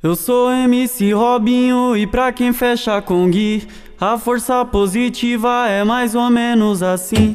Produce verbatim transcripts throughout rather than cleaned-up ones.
Eu sou M C Robinho e pra quem fecha com Gui, a força positiva é mais ou menos assim.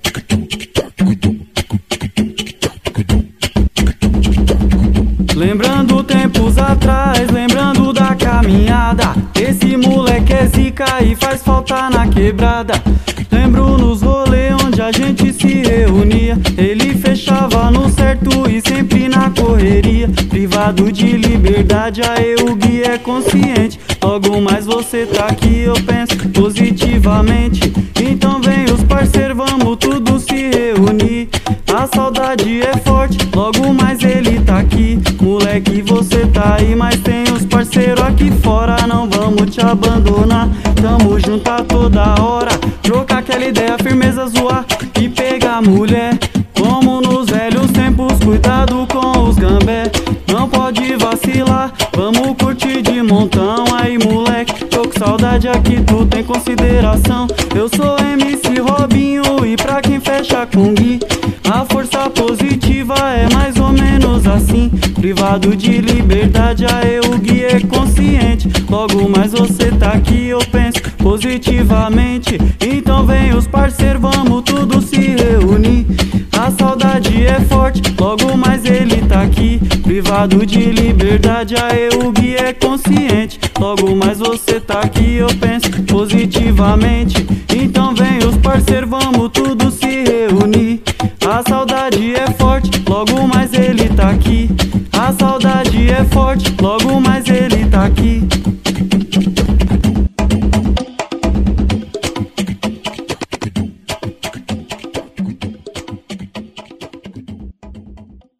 Lembrando tempos atrás, lembrando da caminhada, esse moleque é zica e faz falta na quebrada. Lembro nos rolês onde a gente se reunia, ele fechava no certo e sempre na correria. Privado de liberdade, aí o Gui é consciente. Logo mais você tá aqui, eu penso positivamente. Então vem os parceiros, vamos tudo se reunir. A saudade é forte, logo mais ele tá aqui. Moleque, você tá aí, mas tem os parceiros aqui fora. Não vamos te abandonar, tamo junto a toda hora. Trocar aquela ideia, firmeza, zoar e pegar mulher. Como nos velhos tempos, cuidado com os gambé. Não pode vacilar, vamos curtir de montão. Aí moleque, tô com saudade aqui, tu tem consideração. Eu sou M C Robinho e pra quem fecha com Gui, a força positiva é mais ou menos assim. Privado de liberdade, aí o Gui é consciente. Logo mais você tá aqui, eu penso positivamente. Então vem os parceiros, vamos tudo se reunir. A saudade é forte, logo mais ele tá aqui. Privado de liberdade, aí o Gui é consciente. Logo mais você tá aqui, eu penso positivamente. Então vem os parceiros, vamos tudo se reunir. A saudade é forte, logo mais ele tá aqui. A saudade é forte, logo